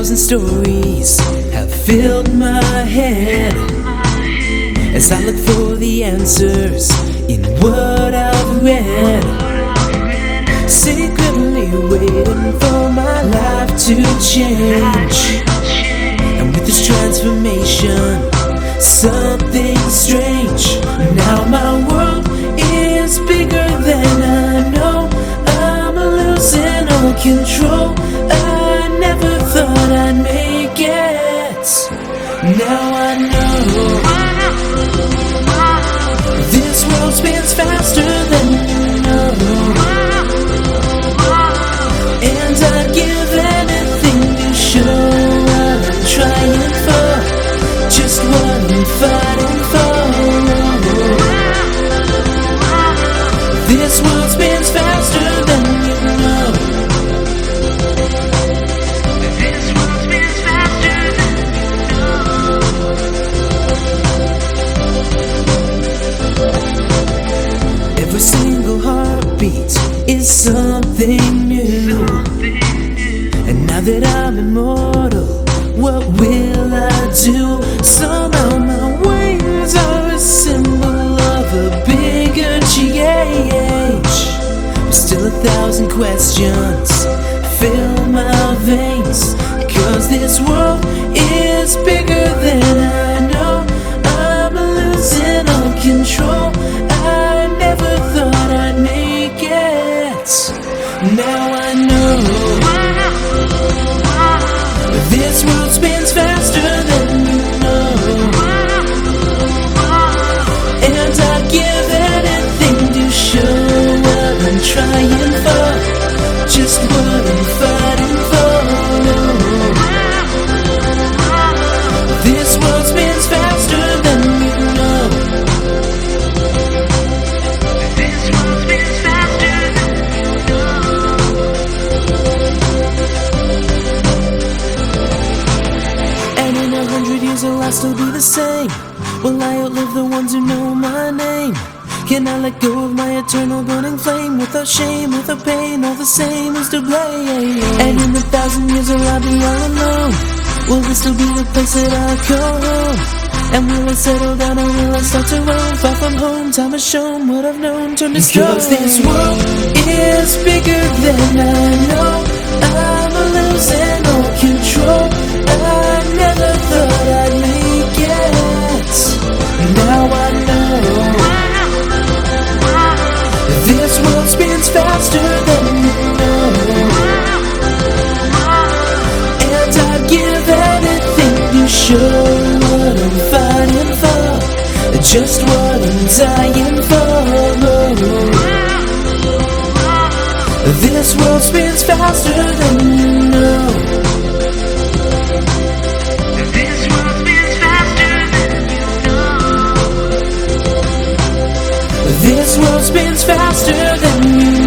1,000 stories have filled my head as I look for the answers in what I've read. Secretly waiting for my life to change, and with this transformation, something strange. Now my world is bigger than I know. I'm losing all control. I never thought I'd make it. Now I know this world spins faster than you know, and I'd give anything to show what I'm trying for, just what I'm fighting for. This world spins faster than you know. This world spins faster than you know. Every single heartbeat is something new. And now that I'm immortal, what will I do? Somehow my wings are a symbol of a bigger GH. But still 1,000 questions fill my veins, 'cause this world is bigger than I know. I'm losing all control. I never thought I'd make it. Now I know this world spins faster than you know, and I'd give anything to show what I'm trying for, just what I'm fighting for. This world spins faster than you know. This world spins faster than you know. And in 100 years will I still be the same? Will I outlive the ones who know my name? Can I let go of my eternal burning flame? Without shame, without pain, all the same is to blame. And in 1,000 years will I be all alone? Will this still be the place that I call home? And will I settle down or will I start to roam? Far from home, time has shown what I've known turned to stone. 'Cause this world is bigger than I know. I'm losing all control. I never thought I'd make it. Now I know this world spins faster than you know, and I'd give anything to show what I'm fighting for, just what I'm dying for. This world spins faster than you know. This world spins faster than you know. This world spins faster than you know.